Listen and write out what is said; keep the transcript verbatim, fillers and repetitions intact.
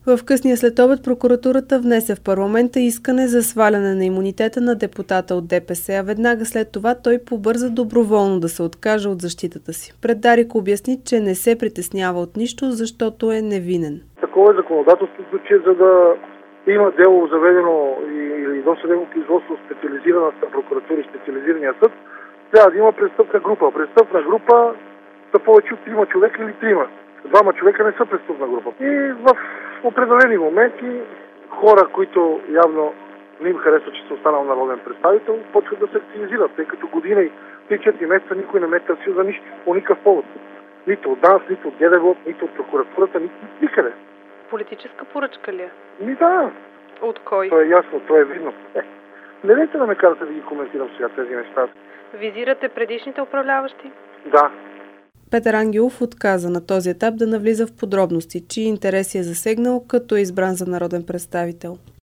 В късния следобед прокуратурата внесе в парламента искане за сваляне на имунитета на депутата от ДПС, а веднага след това той побърза доброволно да се откаже от защитата си. Пред Дарик обясни, че не се притеснява от нищо, защото е невинен. Такова е законодателството, че за да има дело заведено или досъдебно производство специализираната прокуратура и специализирания съд, трябва да има престъпна група. Престъпна група са повече от трима човека или трима. Двама човека не са престъпна група. И в определени моменти хора, които явно не им харесва, че се останал народен представител, почват да се активизират, тъй като година и три-четири месеца никой не ме търсил за нищо, по никакъв повод. Нито от ДАНС, нито от ГДБО, нито от прокуратурата, нито никъде. Политическа поръчка ли е? Ми да. От кой? Това е ясно, това е видно. Е, не дайте да ме карате да ги коментирам сега тези неща. Визирате предишните управляващи? Да. Петър Ангелов отказа на този етап да навлиза в подробности, чии интереси е засегнал, като е избран за народен представител.